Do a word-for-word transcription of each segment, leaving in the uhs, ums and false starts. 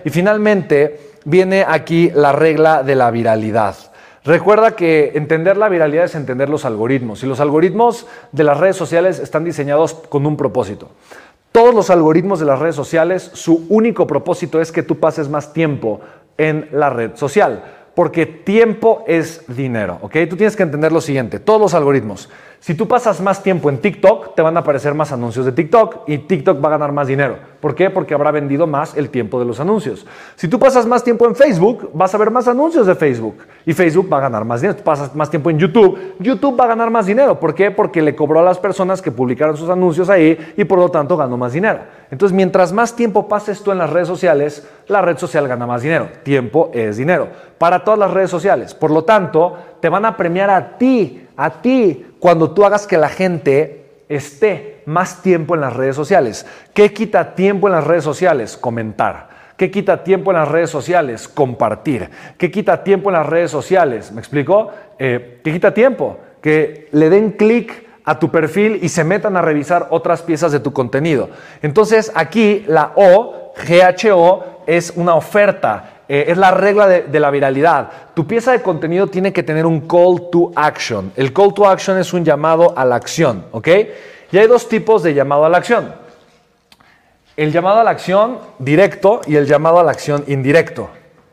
Y finalmente viene aquí la regla de la viralidad. Recuerda que entender la viralidad es entender los algoritmos. Y los algoritmos de las redes sociales están diseñados con un propósito. Todos los algoritmos de las redes sociales, su único propósito es que tú pases más tiempo en la red social. Porque tiempo es dinero, ¿ok? Tú tienes que entender lo siguiente, todos los algoritmos. Si tú pasas más tiempo en TikTok, te van a aparecer más anuncios de TikTok y TikTok va a ganar más dinero. ¿Por qué? Porque habrá vendido más el tiempo de los anuncios. Si tú pasas más tiempo en Facebook, vas a ver más anuncios de Facebook y Facebook va a ganar más dinero. Si pasas más tiempo en YouTube, YouTube va a ganar más dinero. ¿Por qué? Porque le cobró a las personas que publicaron sus anuncios ahí y por lo tanto ganó más dinero. Entonces, mientras más tiempo pases tú en las redes sociales, la red social gana más dinero. Tiempo es dinero para todas las redes sociales. Por lo tanto, te van a premiar a ti, a ti, cuando tú hagas que la gente esté más tiempo en las redes sociales. ¿Qué quita tiempo en las redes sociales? Comentar. ¿Qué quita tiempo en las redes sociales? Compartir. ¿Qué quita tiempo en las redes sociales? ¿Me explico? Eh, ¿Qué quita tiempo? Que le den clic a tu perfil y se metan a revisar otras piezas de tu contenido. Entonces, aquí la O, G H O, es una oferta. Eh, es la regla de, de la viralidad. Tu pieza de contenido tiene que tener un call to action. El call to action es un llamado a la acción, ¿ok? Y hay dos tipos de llamado a la acción. El llamado a la acción directo y el llamado a la acción indirecto.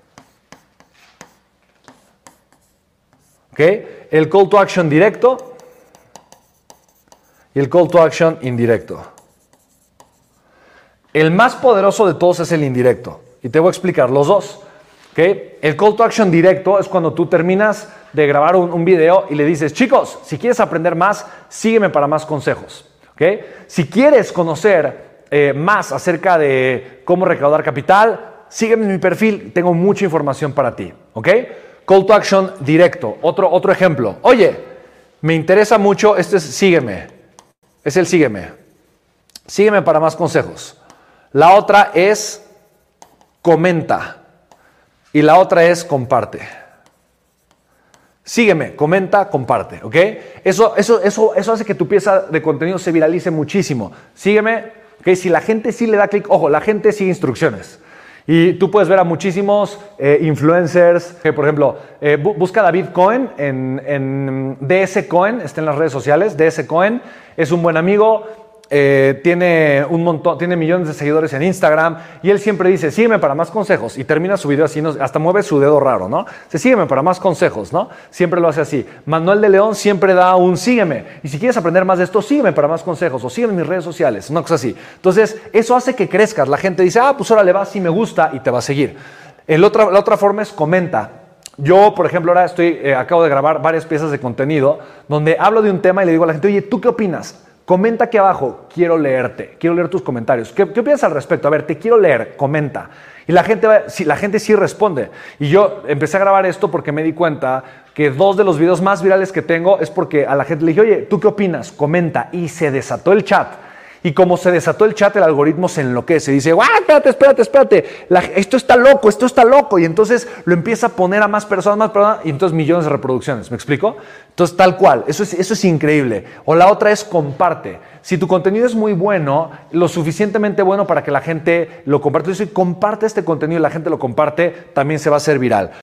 ¿Ok? El call to action directo y el call to action indirecto. El más poderoso de todos es el indirecto. Y te voy a explicar los dos. ¿Okay? El call to action directo es cuando tú terminas de grabar un, un video y le dices, chicos, si quieres aprender más, sígueme para más consejos. ¿Okay? Si quieres conocer eh, más acerca de cómo recaudar capital, sígueme en mi perfil, tengo mucha información para ti. ¿Okay? Call to action directo. Otro, otro ejemplo. Oye, me interesa mucho, este es sígueme. Es el sígueme. Sígueme para más consejos. La otra es comenta. Y la otra es comparte. Sígueme, comenta, comparte, ¿ok? Eso, eso, eso, eso hace que tu pieza de contenido se viralice muchísimo. Sígueme, ¿ok? Si la gente sí le da clic, ojo, la gente sigue instrucciones. Y tú puedes ver a muchísimos eh, influencers, que por ejemplo, eh, bu busca a David Cohen en, en D S Cohen, está en las redes sociales, D S Cohen, es un buen amigo. Eh, tiene un montón, tiene millones de seguidores en Instagram y él siempre dice, sígueme para más consejos y termina su video así, ¿no? Hasta mueve su dedo raro, ¿no? Se sígueme para más consejos, ¿no? Siempre lo hace así. Manuel de León siempre da un sígueme y si quieres aprender más de esto, sígueme para más consejos o sígueme en mis redes sociales, una cosa así. Entonces, eso hace que crezcas. La gente dice, ah, pues ahora le va, si me gusta y te va a seguir. El otra, la otra forma es comenta. Yo, por ejemplo, ahora estoy, eh, acabo de grabar varias piezas de contenido donde hablo de un tema y le digo a la gente, oye, ¿tú qué opinas? Comenta aquí abajo, quiero leerte, quiero leer tus comentarios. ¿Qué, qué opinas al respecto? A ver, te quiero leer, comenta. Y la gente, sí, la gente sí responde. Y yo empecé a grabar esto porque me di cuenta que dos de los videos más virales que tengo es porque a la gente le dije, oye, ¿tú qué opinas? Comenta. Y se desató el chat. Y como se desató el chat, el algoritmo se enloquece. Dice, ¡ah, espérate, espérate, espérate! La, esto está loco, esto está loco. Y entonces lo empieza a poner a más personas, más personas, y entonces millones de reproducciones. ¿Me explico? Entonces, tal cual. Eso es, eso es increíble. O la otra es comparte. Si tu contenido es muy bueno, lo suficientemente bueno para que la gente lo comparte, entonces, si comparte este contenido y la gente lo comparte, también se va a hacer viral.